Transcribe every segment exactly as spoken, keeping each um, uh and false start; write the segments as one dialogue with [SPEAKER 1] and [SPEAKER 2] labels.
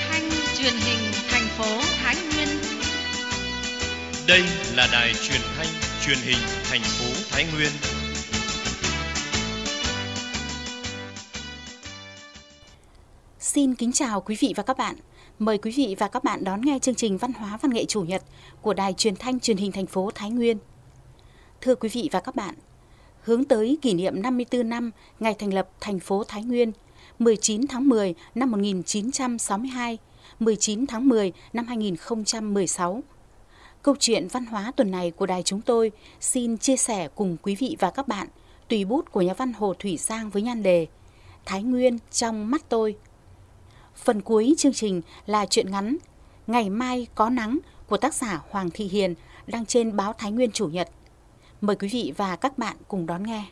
[SPEAKER 1] thanh truyền hình thành phố Thái Nguyên.
[SPEAKER 2] Đây là đài truyền thanh truyền hình thành phố Thái Nguyên.
[SPEAKER 3] Xin kính chào quý vị và các bạn. Mời quý vị và các bạn đón nghe chương trình Văn hóa Văn nghệ Chủ nhật của Đài Truyền thanh Truyền hình thành phố Thái Nguyên. Thưa quý vị và các bạn, hướng tới kỷ niệm năm mươi tư năm ngày thành lập thành phố Thái Nguyên, mười chín tháng mười năm một nghìn chín trăm sáu mươi hai, mười chín tháng mười năm hai nghìn không trăm mười sáu. Câu chuyện văn hóa tuần này của đài chúng tôi xin chia sẻ cùng quý vị và các bạn tùy bút của nhà văn Hồ Thủy Giang với nhan đề Thái Nguyên trong mắt tôi. Phần cuối chương trình là truyện ngắn Ngày mai có nắng của tác giả Hoàng Thị Hiền đăng trên báo Thái Nguyên Chủ nhật. Mời quý vị và các bạn cùng đón nghe.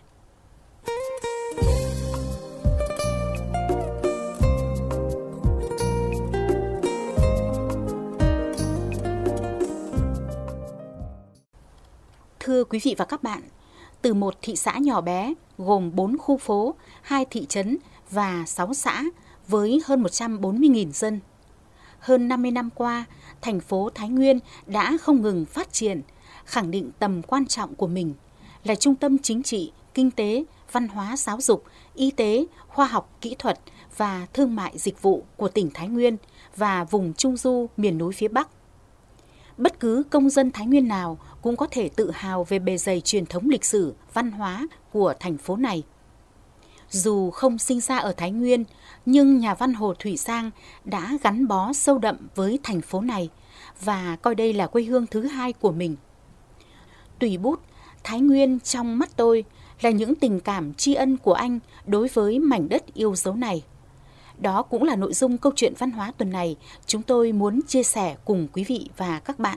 [SPEAKER 3] Thưa quý vị và các bạn, từ một thị xã nhỏ bé gồm bốn khu phố, hai thị trấn và sáu xã với hơn một trăm bốn mươi nghìn dân. Hơn năm mươi năm qua, thành phố Thái Nguyên đã không ngừng phát triển, khẳng định tầm quan trọng của mình là trung tâm chính trị, kinh tế, văn hóa giáo dục, y tế, khoa học kỹ thuật và thương mại dịch vụ của tỉnh Thái Nguyên và vùng Trung Du miền núi phía Bắc. Bất cứ công dân Thái Nguyên nào cũng có thể tự hào về bề dày truyền thống lịch sử, văn hóa của thành phố này. Dù không sinh ra ở Thái Nguyên, nhưng nhà văn Hồ Thủy Giang đã gắn bó sâu đậm với thành phố này và coi đây là quê hương thứ hai của mình. Tùy bút Thái Nguyên trong mắt tôi là những tình cảm tri ân của anh đối với mảnh đất yêu dấu này. Đó cũng là nội dung câu chuyện văn hóa tuần này chúng tôi muốn chia sẻ cùng quý vị và các bạn.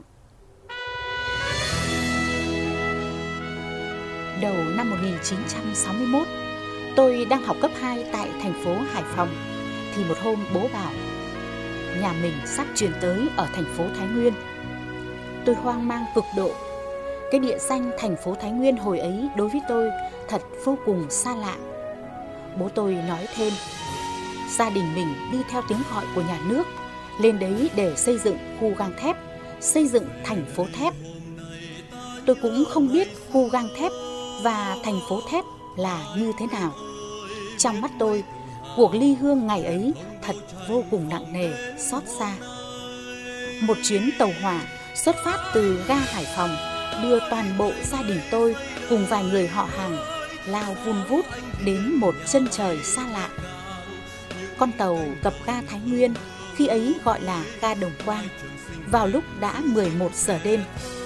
[SPEAKER 3] Đầu năm một nghìn chín trăm sáu mươi mốt, tôi đang học cấp hai tại thành phố Hải Phòng, thì một hôm bố bảo nhà mình sắp chuyển tới ở thành phố Thái Nguyên. Tôi hoang mang cực độ. Cái địa danh thành phố Thái Nguyên hồi ấy đối với tôi thật vô cùng xa lạ. Bố tôi nói thêm, gia đình mình đi theo tiếng gọi của nhà nước, lên đấy để xây dựng khu gang thép, xây dựng thành phố thép. Tôi cũng không biết khu gang thép và thành phố thép là như thế nào. Trong mắt tôi, cuộc ly hương ngày ấy thật vô cùng nặng nề, xót xa. Một chuyến tàu hỏa xuất phát từ ga Hải Phòng đưa toàn bộ gia đình tôi cùng vài người họ hàng lao vun vút đến một chân trời xa lạ. Con tàu cập ga Thái Nguyên, khi ấy gọi là ga Đồng Quang, vào lúc đã mười một giờ đêm.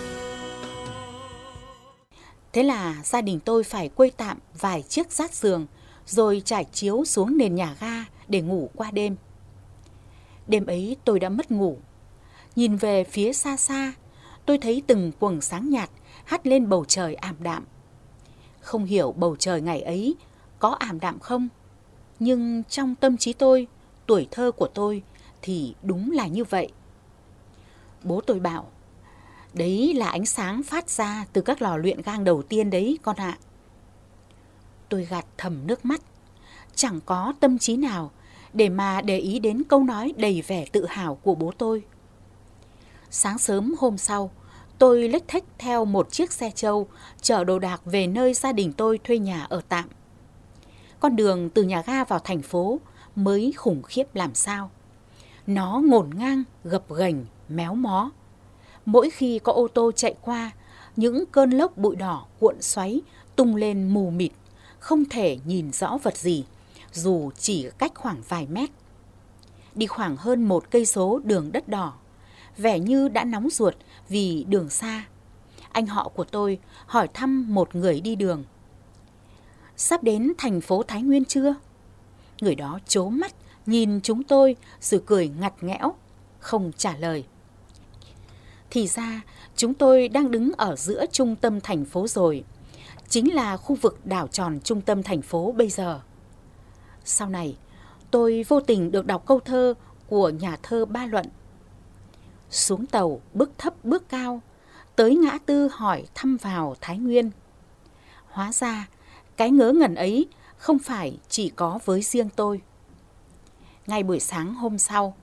[SPEAKER 3] Thế là gia đình tôi phải quây tạm vài chiếc rát giường rồi trải chiếu xuống nền nhà ga để ngủ qua đêm. Đêm ấy tôi đã mất ngủ. Nhìn về phía xa xa, tôi thấy từng quầng sáng nhạt hắt lên bầu trời ảm đạm. Không hiểu bầu trời ngày ấy có ảm đạm không, nhưng trong tâm trí tôi, tuổi thơ của tôi thì đúng là như vậy. Bố tôi bảo, đấy là ánh sáng phát ra từ các lò luyện gang đầu tiên đấy con ạ. Tôi gạt thầm nước mắt, chẳng có tâm trí nào để mà để ý đến câu nói đầy vẻ tự hào của bố tôi. Sáng sớm hôm sau, tôi lếch thếch theo một chiếc xe trâu chở đồ đạc về nơi gia đình tôi thuê nhà ở tạm. Con đường từ nhà ga vào thành phố mới khủng khiếp làm sao. Nó ngổn ngang, gập ghềnh, méo mó. Mỗi khi có ô tô chạy qua, những cơn lốc bụi đỏ cuộn xoáy tung lên mù mịt, không thể nhìn rõ vật gì, dù chỉ cách khoảng vài mét. Đi khoảng hơn một cây số đường đất đỏ, vẻ như đã nóng ruột vì đường xa. Anh họ của tôi hỏi thăm một người đi đường. Sắp đến thành phố Thái Nguyên chưa? Người đó trố mắt nhìn chúng tôi rồi cười ngặt nghẽo, không trả lời. Thì ra chúng tôi đang đứng ở giữa trung tâm thành phố rồi, chính là khu vực đảo tròn trung tâm thành phố bây giờ. Sau này, tôi vô tình được đọc câu thơ của nhà thơ Ba Luận. Xuống tàu bước thấp bước cao, tới ngã tư hỏi thăm vào Thái Nguyên. Hóa ra, cái ngớ ngẩn ấy không phải chỉ có với riêng tôi. Ngay buổi sáng hôm sau,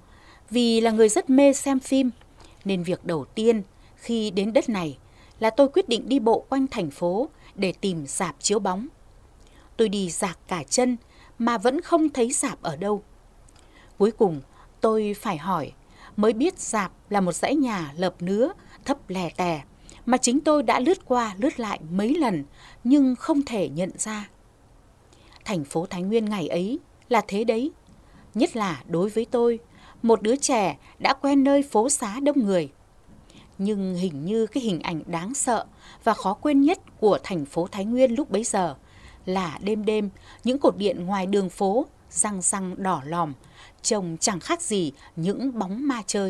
[SPEAKER 3] Vì là người rất mê xem phim, nên việc đầu tiên khi đến đất này là tôi quyết định đi bộ quanh thành phố để tìm rạp chiếu bóng. Tôi đi rạc cả chân mà vẫn không thấy rạp ở đâu. Cuối cùng tôi phải hỏi mới biết rạp là một dãy nhà lợp nứa thấp lè tè mà chính tôi đã lướt qua lướt lại mấy lần nhưng không thể nhận ra. Thành phố Thái Nguyên ngày ấy là thế đấy, nhất là đối với tôi, một đứa trẻ đã quen nơi phố xá đông người. Nhưng hình như cái hình ảnh đáng sợ và khó quên nhất của thành phố Thái Nguyên lúc bấy giờ là đêm đêm những cột điện ngoài đường phố răng răng đỏ lòm, trông chẳng khác gì những bóng ma chơi.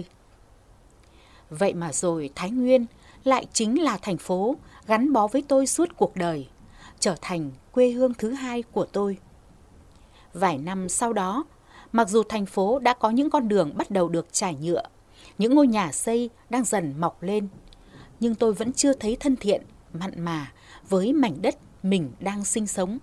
[SPEAKER 3] Vậy mà rồi Thái Nguyên lại chính là thành phố gắn bó với tôi suốt cuộc đời, trở thành quê hương thứ hai của tôi. Vài năm sau đó, mặc dù thành phố đã có những con đường bắt đầu được trải nhựa, những ngôi nhà xây đang dần mọc lên, nhưng tôi vẫn chưa thấy thân thiện, mặn mà với mảnh đất mình đang sinh sống.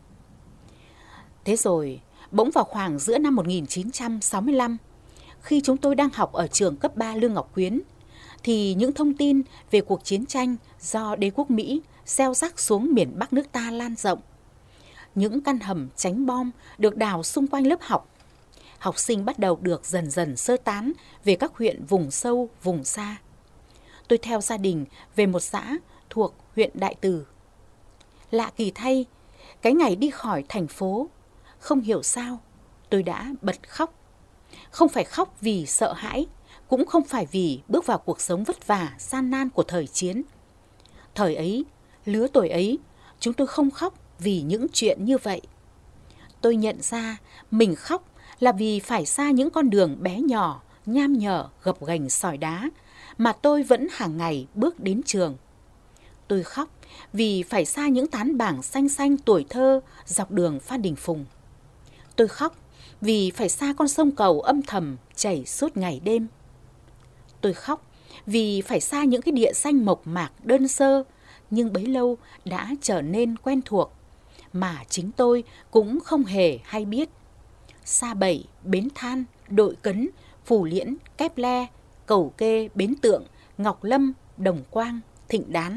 [SPEAKER 3] Thế rồi, bỗng vào khoảng giữa năm một nghìn chín trăm sáu mươi lăm, khi chúng tôi đang học ở trường cấp ba Lương Ngọc Quyến, thì những thông tin về cuộc chiến tranh do đế quốc Mỹ gieo rắc xuống miền Bắc nước ta lan rộng. Những căn hầm tránh bom được đào xung quanh lớp học. Học sinh bắt đầu được dần dần sơ tán về các huyện vùng sâu, vùng xa. Tôi theo gia đình về một xã thuộc huyện Đại Từ. Lạ kỳ thay, cái ngày đi khỏi thành phố, không hiểu sao, tôi đã bật khóc. Không phải khóc vì sợ hãi, cũng không phải vì bước vào cuộc sống vất vả, gian nan của thời chiến. Thời ấy, lứa tuổi ấy, chúng tôi không khóc vì những chuyện như vậy. Tôi nhận ra mình khóc là vì phải xa những con đường bé nhỏ, nham nhở, gập ghềnh sỏi đá mà tôi vẫn hàng ngày bước đến trường. Tôi khóc vì phải xa những tán bảng xanh xanh tuổi thơ dọc đường Phan Đình Phùng. Tôi khóc vì phải xa con sông Cầu âm thầm chảy suốt ngày đêm. Tôi khóc vì phải xa những cái địa danh mộc mạc đơn sơ nhưng bấy lâu đã trở nên quen thuộc mà chính tôi cũng không hề hay biết. Sa Bẩy, Bến Than, Đội Cấn, Phù Liễn, Kép Le, Cầu Kê, Bến Tượng, Ngọc Lâm, Đồng Quang, Thịnh Đán.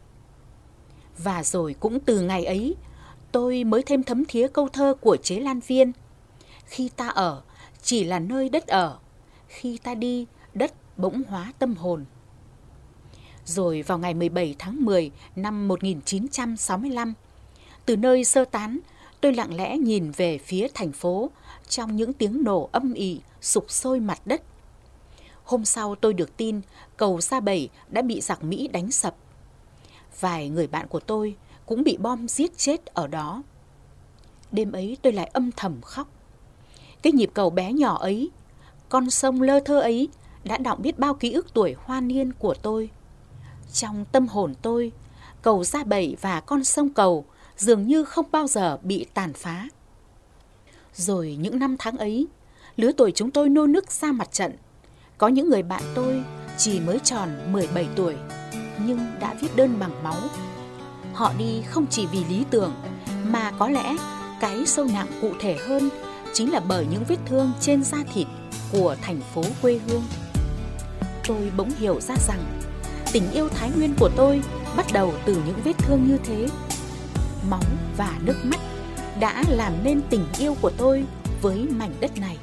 [SPEAKER 3] Và rồi cũng từ ngày ấy, tôi mới thêm thấm thía câu thơ của Chế Lan Viên. Khi ta ở, chỉ là nơi đất ở. Khi ta đi, đất bỗng hóa tâm hồn. Rồi vào ngày mười bảy tháng mười năm một nghìn chín trăm sáu mươi lăm, từ nơi sơ tán, tôi lặng lẽ nhìn về phía thành phố trong những tiếng nổ âm ỉ sục sôi mặt đất. Hôm sau tôi được tin cầu Sa Bẩy đã bị giặc Mỹ đánh sập. Vài người bạn của tôi cũng bị bom giết chết ở đó. Đêm ấy tôi lại âm thầm khóc. Cái nhịp cầu bé nhỏ ấy, con sông lơ thơ ấy đã đọng biết bao ký ức tuổi hoa niên của tôi. Trong tâm hồn tôi, cầu Sa Bẩy và con sông Cầu dường như không bao giờ bị tàn phá. Rồi những năm tháng ấy, lứa tuổi chúng tôi nô nức ra mặt trận. Có những người bạn tôi chỉ mới tròn mười bảy tuổi, nhưng đã viết đơn bằng máu. Họ đi không chỉ vì lý tưởng, mà có lẽ cái sâu nặng cụ thể hơn chính là bởi những vết thương trên da thịt của thành phố quê hương. Tôi bỗng hiểu ra rằng tình yêu Thái Nguyên của tôi bắt đầu từ những vết thương như thế. Máu và nước mắt đã làm nên tình yêu của tôi với mảnh đất này.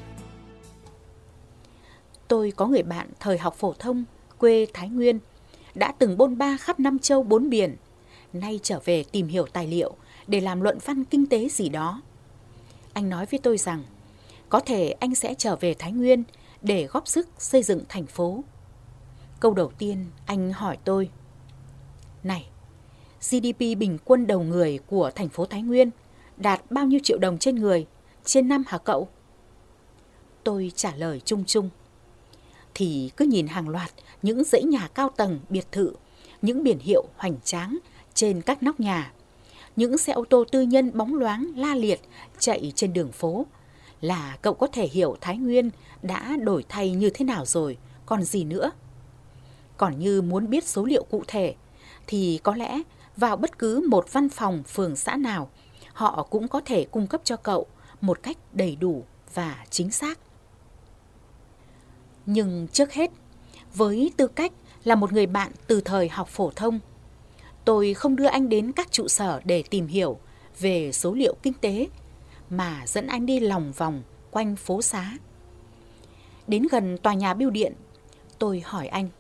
[SPEAKER 3] Tôi có người bạn thời học phổ thông quê Thái Nguyên, đã từng bôn ba khắp năm châu bốn biển, nay trở về tìm hiểu tài liệu để làm luận văn kinh tế gì đó. Anh nói với tôi rằng có thể anh sẽ trở về Thái Nguyên để góp sức xây dựng thành phố. Câu đầu tiên anh hỏi tôi: Này, giê đê pê bình quân đầu người của thành phố Thái Nguyên đạt bao nhiêu triệu đồng trên người trên năm hả cậu? Tôi trả lời chung chung: Thì cứ nhìn hàng loạt những dãy nhà cao tầng, biệt thự, những biển hiệu hoành tráng trên các nóc nhà, những xe ô tô tư nhân bóng loáng la liệt chạy trên đường phố, là cậu có thể hiểu Thái Nguyên đã đổi thay như thế nào rồi, còn gì nữa. Còn như muốn biết số liệu cụ thể, thì có lẽ vào bất cứ một văn phòng phường xã nào, họ cũng có thể cung cấp cho cậu một cách đầy đủ và chính xác. Nhưng trước hết, với tư cách là một người bạn từ thời học phổ thông, tôi không đưa anh đến các trụ sở để tìm hiểu về số liệu kinh tế, mà dẫn anh đi lòng vòng quanh phố xá. Đến gần tòa nhà bưu điện, tôi hỏi anh: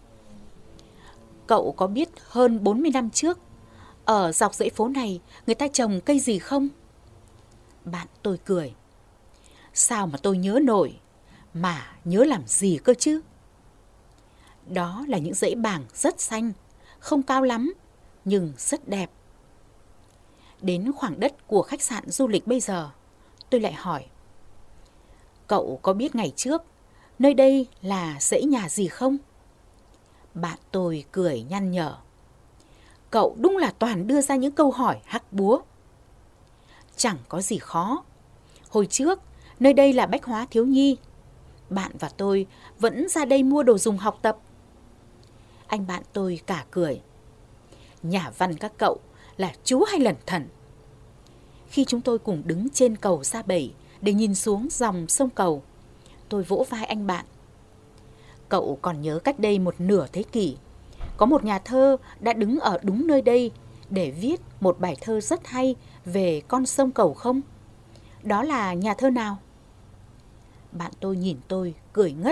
[SPEAKER 3] cậu có biết hơn bốn mươi năm trước, ở dọc dãy phố này người ta trồng cây gì không? Bạn tôi cười: sao mà tôi nhớ nổi, mà nhớ làm gì cơ chứ? Đó là những dãy bàng rất xanh, không cao lắm, nhưng rất đẹp. Đến khoảng đất của khách sạn du lịch bây giờ, tôi lại hỏi: cậu có biết ngày trước nơi đây là dãy nhà gì không? Bạn tôi cười nhăn nhở: cậu đúng là toàn đưa ra những câu hỏi hắc búa. Chẳng có gì khó. Hồi trước, nơi đây là bách hóa thiếu nhi. Bạn và tôi vẫn ra đây mua đồ dùng học tập. Anh bạn tôi cả cười: nhà văn các cậu là chú hay lẩn thẩn. Khi chúng tôi cùng đứng trên cầu Sa Bẩy để nhìn xuống dòng sông Cầu, tôi vỗ vai anh bạn: cậu còn nhớ cách đây một nửa thế kỷ, có một nhà thơ đã đứng ở đúng nơi đây để viết một bài thơ rất hay về con sông Cầu không? Đó là nhà thơ nào? Bạn tôi nhìn tôi cười ngất: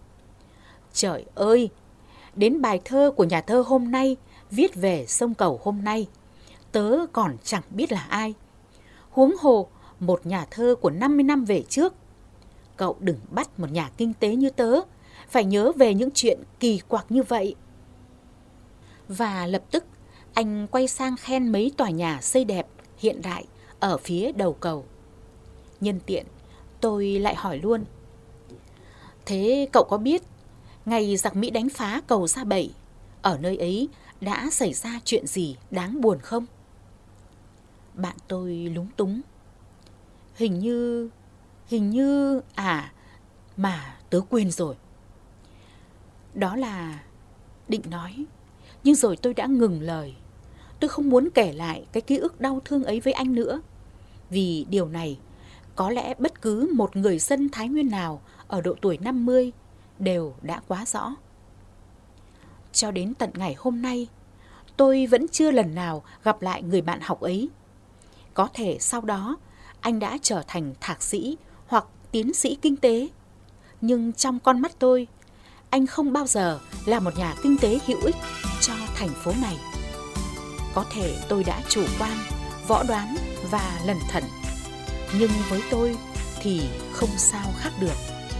[SPEAKER 3] trời ơi, đến bài thơ của nhà thơ hôm nay viết về sông Cầu hôm nay, tớ còn chẳng biết là ai. Huống hồ một nhà thơ của năm mươi năm về trước. Cậu đừng bắt một nhà kinh tế như tớ phải nhớ về những chuyện kỳ quặc như vậy. Và lập tức anh quay sang khen mấy tòa nhà xây đẹp, hiện đại ở phía đầu cầu. Nhân tiện, tôi lại hỏi luôn: thế cậu có biết ngày giặc Mỹ đánh phá cầu Sa Bẩy, ở nơi ấy đã xảy ra chuyện gì đáng buồn không? Bạn tôi lúng túng: Hình như... Hình như... À... Mà tớ quên rồi. Đó là... Định nói, nhưng rồi tôi đã ngừng lời. Tôi không muốn kể lại cái ký ức đau thương ấy với anh nữa. Vì điều này, có lẽ bất cứ một người dân Thái Nguyên nào ở độ tuổi năm mươi đều đã quá rõ. Cho đến tận ngày hôm nay, tôi vẫn chưa lần nào gặp lại người bạn học ấy. Có thể sau đó, anh đã trở thành thạc sĩ hoặc tiến sĩ kinh tế. Nhưng trong con mắt tôi, anh không bao giờ là một nhà kinh tế hữu ích cho thành phố này. Có thể tôi đã chủ quan, võ đoán và lẩn thẩn, nhưng với tôi thì không sao khác được.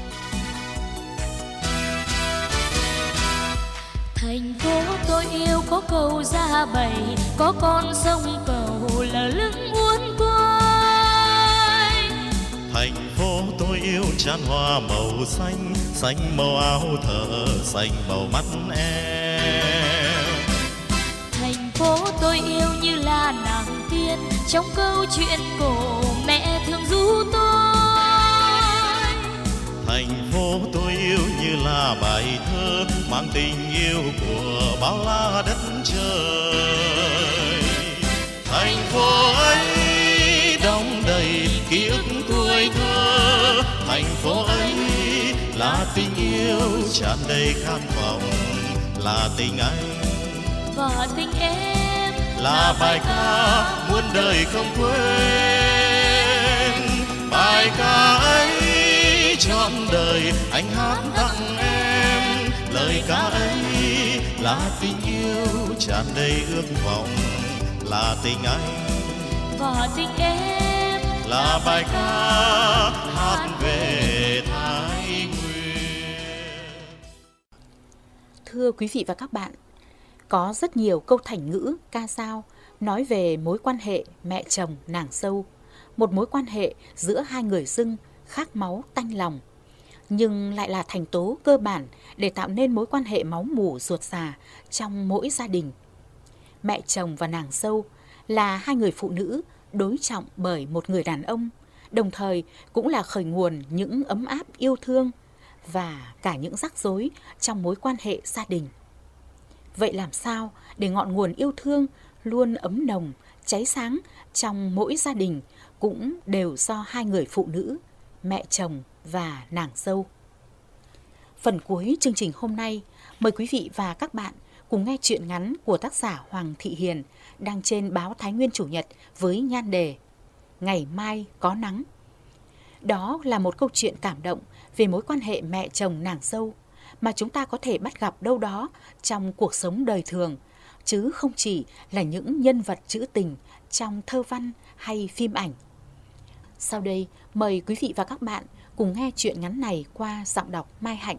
[SPEAKER 4] Thành phố tôi yêu có cầu Sa Bẩy, có con sông Cầu lờ lững uốn quay.
[SPEAKER 5] Thành phố tôi yêu chan hoa màu xanh, xanh màu áo thở, xanh màu mắt em.
[SPEAKER 4] Thành phố tôi yêu như là nàng tiên, trong câu chuyện cổ mẹ thường ru tôi.
[SPEAKER 5] Thành phố tôi yêu như là bài thơ mang tình yêu của bao la đất trời. Thành phố ấy đong đầy ký ức tuổi thơ, thành phố ấy là tình yêu tràn đầy khát vọng, là tình anh
[SPEAKER 4] và tình em,
[SPEAKER 5] là bài ca muôn đời không quên. Bài ca ấy trọn đời anh hát tặng em, lời ca ấy là tình yêu tràn đầy ước vọng, là tình anh
[SPEAKER 4] và tình em,
[SPEAKER 5] là bài ca hát về Thái Nguyên.
[SPEAKER 3] Thưa quý vị và các bạn, có rất nhiều câu thành ngữ, ca dao nói về mối quan hệ mẹ chồng nàng dâu, một mối quan hệ giữa hai người dưng khác máu tanh lòng, nhưng lại là thành tố cơ bản để tạo nên mối quan hệ máu mủ ruột già trong mỗi gia đình. Mẹ chồng và nàng dâu là hai người phụ nữ đối trọng bởi một người đàn ông, đồng thời cũng là khởi nguồn những ấm áp yêu thương và cả những rắc rối trong mối quan hệ gia đình. Vậy làm sao để ngọn nguồn yêu thương luôn ấm nồng, cháy sáng trong mỗi gia đình cũng đều do hai người phụ nữ, mẹ chồng và nàng dâu. Phần cuối chương trình hôm nay, mời quý vị và các bạn cùng nghe truyện ngắn của tác giả Hoàng Thị Hiền đăng trên báo Thái Nguyên Chủ nhật với nhan đề Ngày mai có nắng. Đó là một câu chuyện cảm động về mối quan hệ mẹ chồng nàng dâu mà chúng ta có thể bắt gặp đâu đó trong cuộc sống đời thường, chứ không chỉ là những nhân vật trữ tình trong thơ văn hay phim ảnh. Sau đây, mời quý vị và các bạn cùng nghe truyện ngắn này qua giọng đọc Mai Hạnh.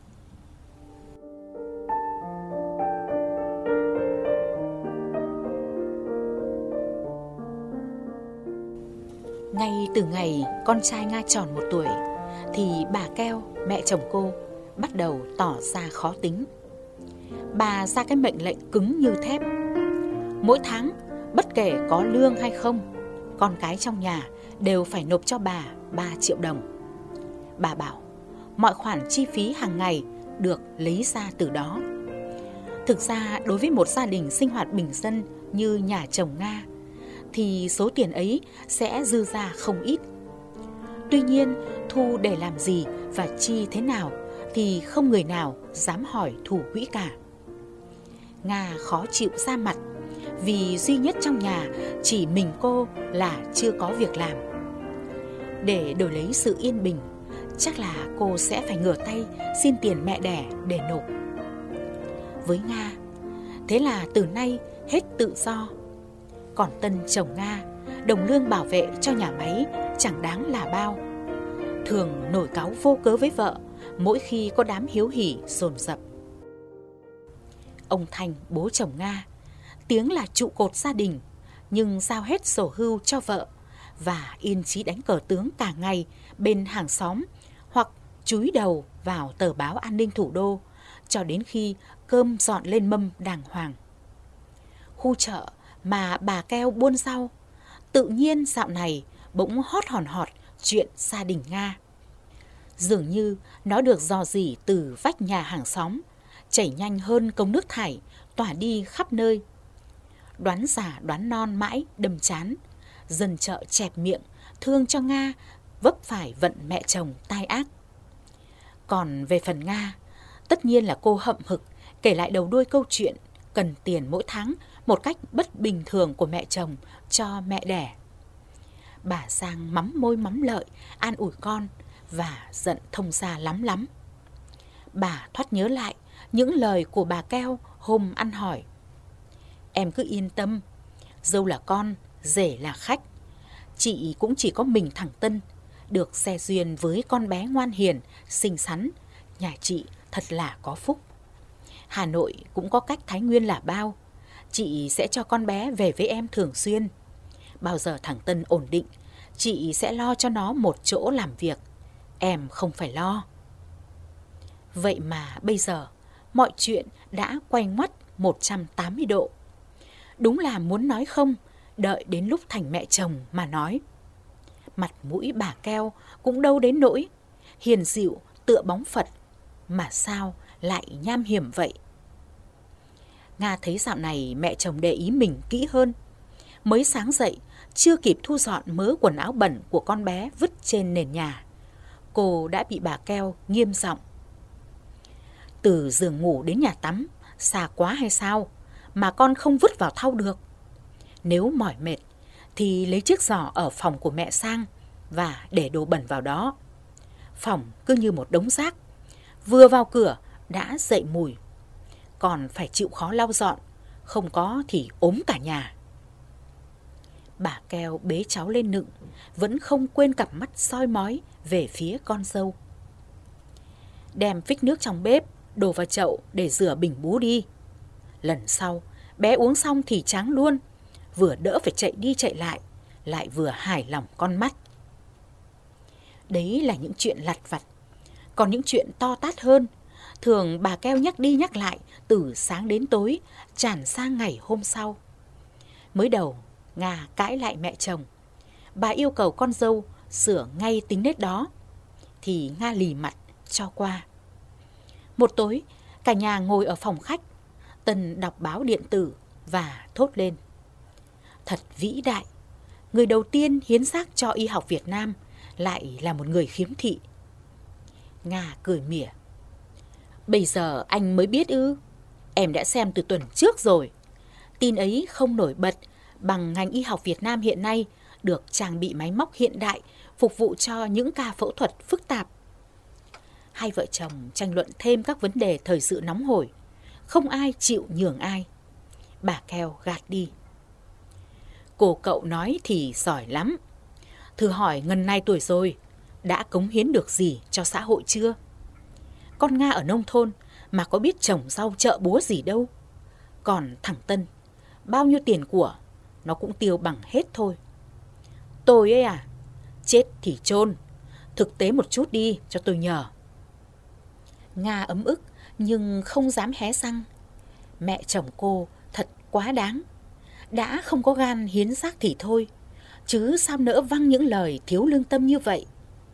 [SPEAKER 3] Ngay từ ngày con trai Nga tròn một tuổi, thì bà Keo, mẹ chồng cô, bắt đầu tỏ ra khó tính. Bà ra cái mệnh lệnh cứng như thép. Mỗi tháng, bất kể có lương hay không, con cái trong nhà đều phải nộp cho bà ba triệu đồng. Bà bảo mọi khoản chi phí hàng ngày được lấy ra từ đó. Thực ra đối với một gia đình sinh hoạt bình dân như nhà chồng Nga thì số tiền ấy sẽ dư ra không ít. Tuy nhiên, thu để làm gì và chi thế nào thì không người nào dám hỏi thủ quỹ cả. Nga khó chịu ra mặt vì duy nhất trong nhà chỉ mình cô là chưa có việc làm. Để đổi lấy sự yên bình, chắc là cô sẽ phải ngửa tay xin tiền mẹ đẻ để nộp. Với Nga, thế là từ nay hết tự do. Còn tân chồng Nga, đồng lương bảo vệ cho nhà máy chẳng đáng là bao. Thường nổi cáu vô cớ với vợ mỗi khi có đám hiếu hỉ dồn dập. Ông Thành, bố chồng Nga, tiếng là trụ cột gia đình, nhưng giao hết sổ hưu cho vợ và yên chí đánh cờ tướng cả ngày bên hàng xóm hoặc chúi đầu vào tờ báo An ninh Thủ đô cho đến khi cơm dọn lên mâm đàng hoàng. Khu chợ mà bà Keo buôn rau, tự nhiên dạo này bỗng hót hòn họt chuyện gia đình Nga. Dường như nó được rò rỉ từ vách nhà hàng xóm, chảy nhanh hơn cống nước thải, tỏa đi khắp nơi. Đoán giả đoán non mãi đâm chán, dân chợ chẹp miệng, thương cho Nga vấp phải vận mẹ chồng tai ác. Còn về phần Nga, tất nhiên là cô hậm hực kể lại đầu đuôi câu chuyện cần tiền mỗi tháng một cách bất bình thường của mẹ chồng cho mẹ đẻ. Bà Giang mắm môi mắm lợi, an ủi con và giận thông ra lắm lắm. Bà thoát nhớ lại những lời của bà Keo hôm ăn hỏi. Em cứ yên tâm, dâu là con, rể là khách. Chị cũng chỉ có mình thằng Tân, được xe duyên với con bé ngoan hiền, xinh xắn. Nhà chị thật là có phúc. Hà Nội cũng có cách Thái Nguyên là bao. Chị sẽ cho con bé về với em thường xuyên. Bao giờ thằng Tân ổn định, chị sẽ lo cho nó một chỗ làm việc. Em không phải lo. Vậy mà bây giờ, mọi chuyện đã quay ngoắt một trăm tám mươi độ. Đúng là muốn nói không, đợi đến lúc thành mẹ chồng mà nói. Mặt mũi bà Keo cũng đâu đến nỗi, hiền dịu tựa bóng Phật, mà sao lại nham hiểm vậy? Nga thấy dạo này mẹ chồng để ý mình kỹ hơn. Mới sáng dậy, chưa kịp thu dọn mớ quần áo bẩn của con bé vứt trên nền nhà, cô đã bị bà Keo nghiêm giọng. Từ giường ngủ đến nhà tắm, xa quá hay sao mà con không vứt vào thau được? Nếu mỏi mệt thì lấy chiếc giỏ ở phòng của mẹ sang và để đồ bẩn vào đó. Phòng cứ như một đống rác, vừa vào cửa đã dậy mùi. Còn phải chịu khó lau dọn, không có thì ốm cả nhà. Bà Keo bế cháu lên nựng, vẫn không quên cặp mắt soi mói về phía con dâu. Đem phích nước trong bếp đổ vào chậu để rửa bình bú đi. Lần sau bé uống xong thì tráng luôn, vừa đỡ phải chạy đi chạy lại, lại vừa hài lòng con mắt. Đấy là những chuyện lặt vặt. Còn những chuyện to tát hơn, thường bà Keo nhắc đi nhắc lại từ sáng đến tối, tràn sang ngày hôm sau. Mới đầu, Nga cãi lại mẹ chồng. Bà yêu cầu con dâu sửa ngay tính nết đó, thì Nga lì mặt cho qua. Một tối, cả nhà ngồi ở phòng khách, Tân đọc báo điện tử và thốt lên. Thật vĩ đại, người đầu tiên hiến xác cho y học Việt Nam lại là một người khiếm thị. Nga cười mỉa. Bây giờ anh mới biết ư? Em đã xem từ tuần trước rồi. Tin ấy không nổi bật bằng ngành y học Việt Nam hiện nay được trang bị máy móc hiện đại phục vụ cho những ca phẫu thuật phức tạp. Hai vợ chồng tranh luận thêm các vấn đề thời sự nóng hổi. Không ai chịu nhường ai. Bà Keo gạt đi. Cô cậu nói thì giỏi lắm. Thử hỏi ngần này tuổi rồi, đã cống hiến được gì cho xã hội chưa? Con Nga ở nông thôn mà có biết trồng rau chợ búa gì đâu. Còn thằng Tân, bao nhiêu tiền của, nó cũng tiêu bằng hết thôi. Tôi ấy à, chết thì chôn, thực tế một chút đi cho tôi nhờ. Nga ấm ức nhưng không dám hé răng. Mẹ chồng cô thật quá đáng. Đã không có gan hiến xác thì thôi, chứ sao nỡ văng những lời thiếu lương tâm như vậy.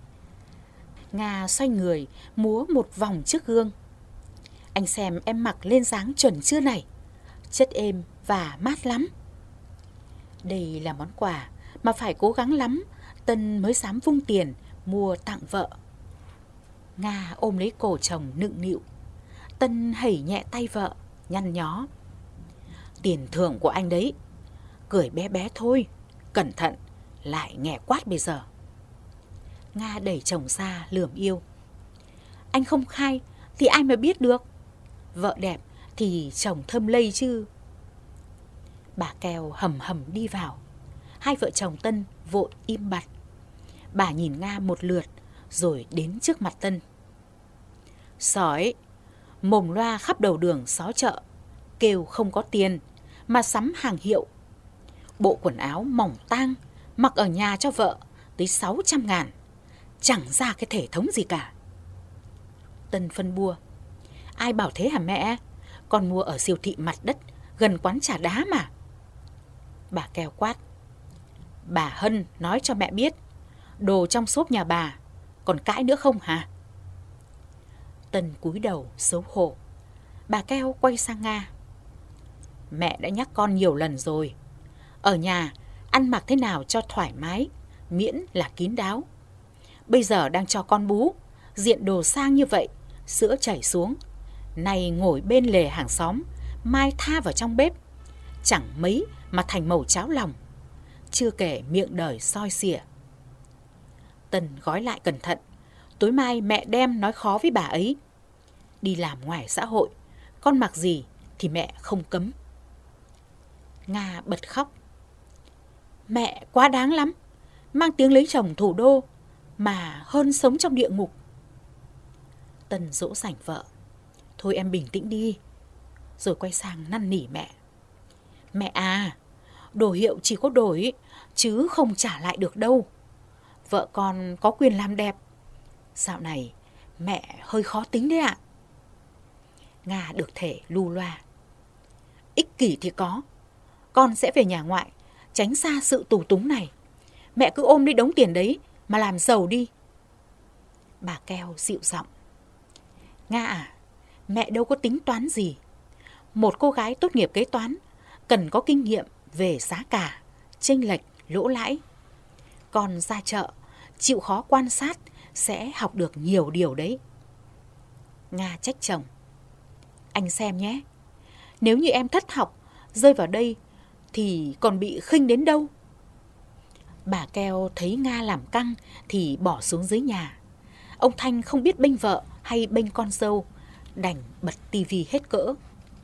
[SPEAKER 3] Nga xoay người múa một vòng trước gương. Anh xem em mặc lên dáng chuẩn chưa này, chất êm và mát lắm. Đây là món quà mà phải cố gắng lắm Tân mới dám vung tiền mua tặng vợ. Nga ôm lấy cổ chồng nựng nịu. Tân hẩy nhẹ tay vợ, nhăn nhó. Tiền thưởng của anh đấy. Cười bé bé thôi, cẩn thận, lại nghe quát bây giờ. Nga đẩy chồng ra lườm yêu. Anh không khai thì ai mà biết được. Vợ đẹp thì chồng thơm lây chứ. Bà Keo hầm hầm đi vào. Hai vợ chồng Tân vội im bặt. Bà nhìn Nga một lượt rồi đến trước mặt Tân. Sói, mồm loa khắp đầu đường xó chợ, kêu không có tiền mà sắm hàng hiệu. Bộ quần áo mỏng tang mặc ở nhà cho vợ tới sáu trăm ngàn, chẳng ra cái thể thống gì cả. Tân phân bua. Ai bảo thế hả mẹ? Con mua ở siêu thị mặt đất gần quán trà đá mà. Bà Keo quát. Bà Hân nói cho mẹ biết, đồ trong xốp nhà bà còn cãi nữa không hả? Tân cúi đầu xấu hổ. Bà Keo quay sang Nga. Mẹ đã nhắc con nhiều lần rồi. Ở nhà ăn mặc thế nào cho thoải mái, miễn là kín đáo. Bây giờ đang cho con bú, diện đồ sang như vậy, sữa chảy xuống. Này ngồi bên lề hàng xóm, mai tha vào trong bếp. Chẳng mấy mà thành màu cháo lòng. Chưa kể miệng đời soi xỉa. Tân gói lại cẩn thận. Tối mai mẹ đem nói khó với bà ấy. Đi làm ngoài xã hội, con mặc gì thì mẹ không cấm. Nga bật khóc. Mẹ quá đáng lắm. Mang tiếng lấy chồng thủ đô mà hơn sống trong địa ngục. Tân dỗ dành vợ. Thôi em bình tĩnh đi. Rồi quay sang năn nỉ mẹ. Mẹ à, đồ hiệu chỉ có đổi chứ không trả lại được đâu. Vợ con có quyền làm đẹp. Dạo này mẹ hơi khó tính đấy ạ. Nga được thể lu loa. Ích kỷ thì có. Con sẽ về nhà ngoại, tránh xa sự tù túng này. Mẹ cứ ôm lấy đống tiền đấy mà làm giàu đi. Bà Keo dịu giọng. Nga à, mẹ đâu có tính toán gì. Một cô gái tốt nghiệp kế toán cần có kinh nghiệm về giá cả, chênh lệch, lỗ lãi. Con ra chợ, chịu khó quan sát sẽ học được nhiều điều đấy. Nga trách chồng. Anh xem nhé, nếu như em thất học, rơi vào đây thì còn bị khinh đến đâu. Bà Keo thấy Nga làm căng thì bỏ xuống dưới nhà. Ông Thanh không biết bênh vợ hay bênh con dâu, đành bật tivi hết cỡ.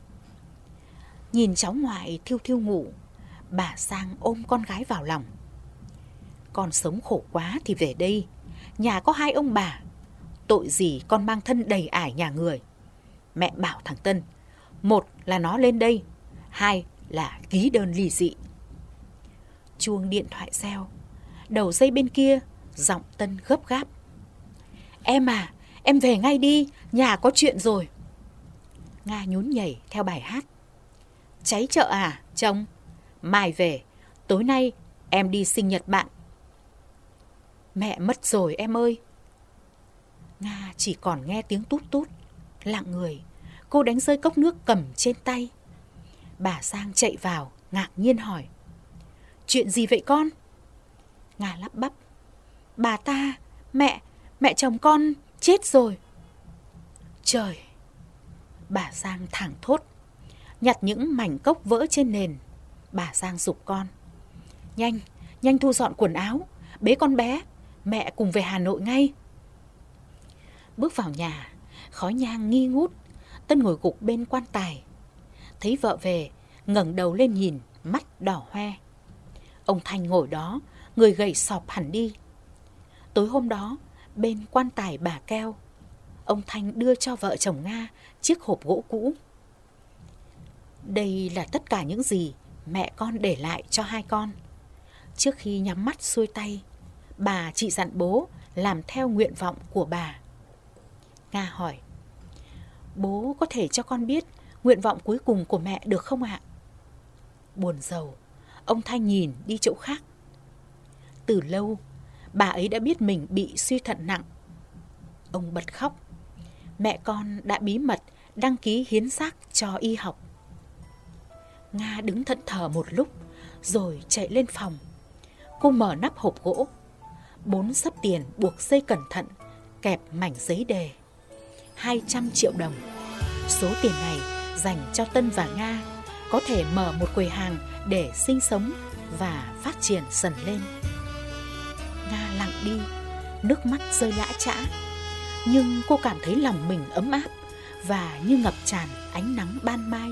[SPEAKER 3] Nhìn cháu ngoại thiêu thiêu ngủ, bà Sang ôm con gái vào lòng. Con sống khổ quá thì về đây, nhà có hai ông bà. Tội gì con mang thân đầy ải nhà người. Mẹ bảo thằng Tân, một là nó lên đây, hai là ký đơn ly dị. Chuông điện thoại reo. Đầu dây bên kia, giọng Tân gấp gáp. Em à, em về ngay đi, nhà có chuyện rồi. Nga nhún nhảy theo bài hát. Cháy chợ à, chồng? Mai về, tối nay em đi sinh nhật bạn. Mẹ mất rồi em ơi. Nga chỉ còn nghe tiếng tút tút. Lặng người, cô đánh rơi cốc nước cầm trên tay. Bà Sang chạy vào, ngạc nhiên hỏi. Chuyện gì vậy con? Nga lắp bắp. Bà ta, mẹ, mẹ chồng con chết rồi. Trời, Bà Giang thảng thốt, nhặt những mảnh cốc vỡ trên nền. Bà Giang giục con: Nhanh, nhanh thu dọn quần áo, bế con bé, mẹ cùng về Hà Nội ngay. Bước vào nhà, khói nhang nghi ngút. Tân ngồi gục bên quan tài. Thấy vợ về, ngẩng đầu lên nhìn, mắt đỏ hoe. Ông Thanh ngồi đó, người gầy sọp hẳn đi. Tối hôm đó, bên quan tài bà Keo, ông Thanh đưa cho vợ chồng Nga chiếc hộp gỗ cũ. Đây là tất cả những gì mẹ con để lại cho hai con. Trước khi nhắm mắt xuôi tay, bà chỉ dặn bố làm theo nguyện vọng của bà. Nga hỏi: Bố có thể cho con biết nguyện vọng cuối cùng của mẹ được không ạ? Buồn rầu, ông Thanh nhìn đi chỗ khác. Từ lâu, bà ấy đã biết mình bị suy thận nặng. Ông bật khóc. Mẹ con đã bí mật đăng ký hiến xác cho y học. Nga đứng thẫn thờ một lúc, rồi chạy lên phòng. Cô mở nắp hộp gỗ. Bốn xấp tiền buộc dây cẩn thận, kẹp mảnh giấy đề. Hai trăm triệu đồng. Số tiền này dành cho Tân và Nga có thể mở một quầy hàng để sinh sống và phát triển dần lên. Nga lặng đi, nước mắt rơi lã chã. Nhưng cô cảm thấy lòng mình ấm áp và như ngập tràn ánh nắng ban mai.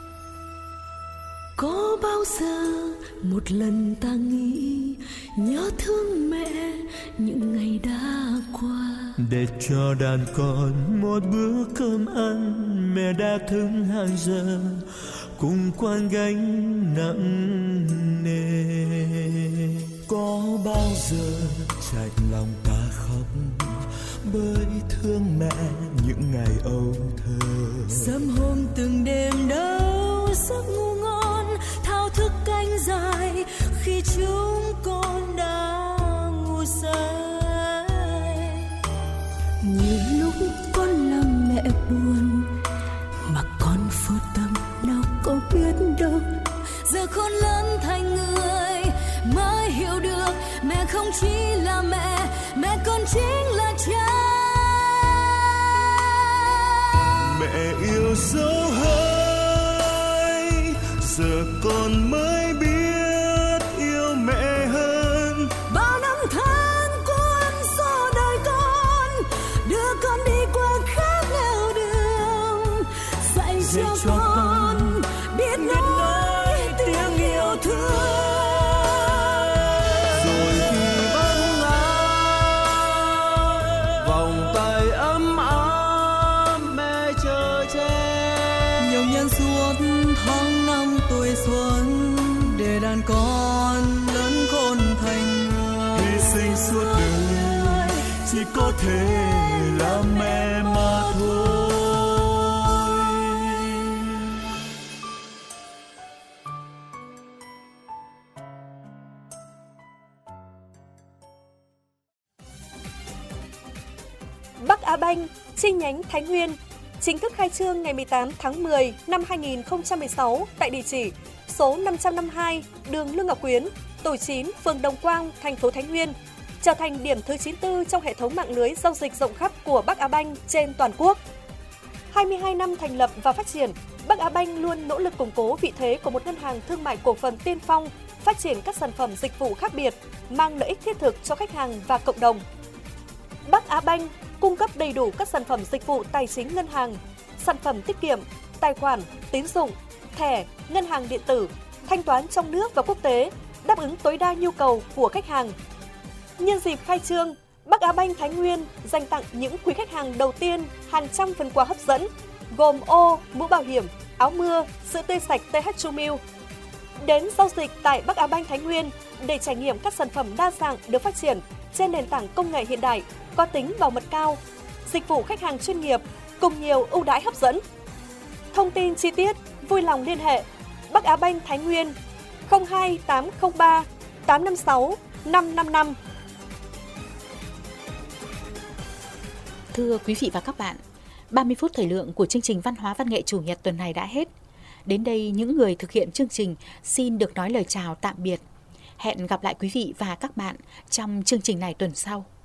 [SPEAKER 6] Có bao giờ một lần ta nghĩ nhớ thương mẹ những ngày đã qua,
[SPEAKER 7] để cho đàn con một bữa cơm ăn, mẹ đã thức hàng giờ cùng quan gánh nặng nề. Có bao giờ chạnh lòng ta khóc bởi thương mẹ những ngày âu thơ,
[SPEAKER 6] sớm hôm từng đêm đâu giấc ngủ ngon, thao thức canh dài khi chúng con đã ngủ say. Nhiều lúc con làm mẹ buồn mà con vô tâm đâu có biết đâu. Giờ con lớn thành người mới hiểu được mẹ không chỉ là mẹ, mẹ còn chính là cha.
[SPEAKER 7] Mẹ yêu dấu hơi, giờ con mới biết yêu mẹ hơn.
[SPEAKER 6] Bao năm tháng cuốn xô đời con, đưa con đi qua khác nẻo đường, dạy cho con biết nói tiếng yêu thương.
[SPEAKER 7] Rồi khi băng ai vòng tay ấm áp mẹ chờ che,
[SPEAKER 6] nhiều nhân suốt tháng năm tuổi xuân để đàn con lớn khôn thành người.
[SPEAKER 7] hy sinh suốt đời chỉ có thể là mẹ mà thôi.
[SPEAKER 8] Bắc Á Banh, chi nhánh Thái Nguyên, chính thức khai trương ngày mười tám tháng mười năm hai nghìn không trăm mười sáu tại địa chỉ số năm trăm năm mươi hai đường Lương Ngọc Quyến, tổ chín, phường Đồng Quang, thành phố Thái Nguyên, trở thành điểm thứ chín mươi tư trong hệ thống mạng lưới giao dịch rộng khắp của Bắc Á Banh trên toàn quốc. hai mươi hai năm thành lập và phát triển, Bắc Á Banh luôn nỗ lực củng cố vị thế của một ngân hàng thương mại cổ phần tiên phong, phát triển các sản phẩm dịch vụ khác biệt, mang lợi ích thiết thực cho khách hàng và cộng đồng. Bắc Á Banh cung cấp đầy đủ các sản phẩm dịch vụ tài chính ngân hàng, sản phẩm tiết kiệm, tài khoản, tín dụng, thẻ, ngân hàng điện tử, thanh toán trong nước và quốc tế, đáp ứng tối đa nhu cầu của khách hàng. Nhân dịp khai trương, Bắc Á Banh Thái Nguyên dành tặng những quý khách hàng đầu tiên hàng trăm phần quà hấp dẫn, gồm ô, mũ bảo hiểm, áo mưa, sữa tươi sạch tê hát True Milk. Đến giao dịch tại Bắc Á Banh Thái Nguyên để trải nghiệm các sản phẩm đa dạng được phát triển trên nền tảng công nghệ hiện đại, có tính bảo mật cao, dịch vụ khách hàng chuyên nghiệp cùng nhiều ưu đãi hấp dẫn. Thông tin chi tiết vui lòng liên hệ Bắc Á Banh Thái Nguyên không hai tám không ba tám năm sáu năm năm năm.
[SPEAKER 3] Thưa quý vị và các bạn, ba mươi phút thời lượng của chương trình Văn hóa Văn nghệ Chủ nhật tuần này đã hết. Đến đây, những người thực hiện chương trình xin được nói lời chào tạm biệt. Hẹn gặp lại quý vị và các bạn trong chương trình này tuần sau.